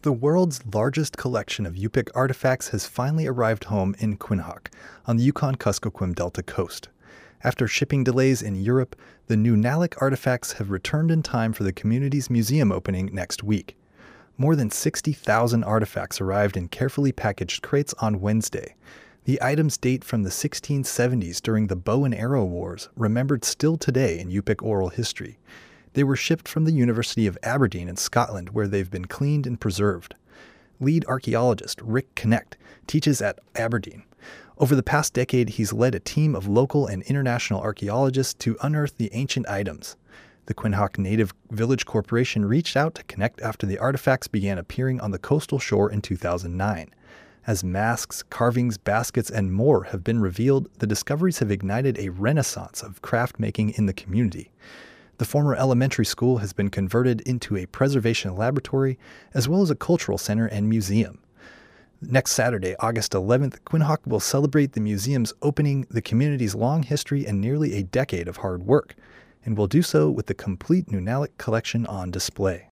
The world's largest collection of Yupik artifacts has finally arrived home in Quinhagak, on the Yukon-Kuskokwim Delta coast. After shipping delays in Europe, the Nunalak artifacts have returned in time for the community's museum opening next week. More than 60,000 artifacts arrived in carefully packaged crates on Wednesday. The items date from the 1670s during the bow and arrow wars, remembered still today in Yupik oral history. They were shipped from the University of Aberdeen in Scotland, where they've been cleaned and preserved. Lead archaeologist Rick Knecht teaches at Aberdeen. Over the past decade, he's led a team of local and international archaeologists to unearth the ancient items. The Quinhagak Native Village Corporation reached out to Knecht after the artifacts began appearing on the coastal shore in 2009. As masks, carvings, baskets, and more have been revealed, the discoveries have ignited a renaissance of craft making in the community. The former elementary school has been converted into a preservation laboratory, as well as a cultural center and museum. Next Saturday, August 11th, Quinhagak will celebrate the museum's opening, the community's long history, and nearly a decade of hard work, and will do so with the complete Nunalak collection on display.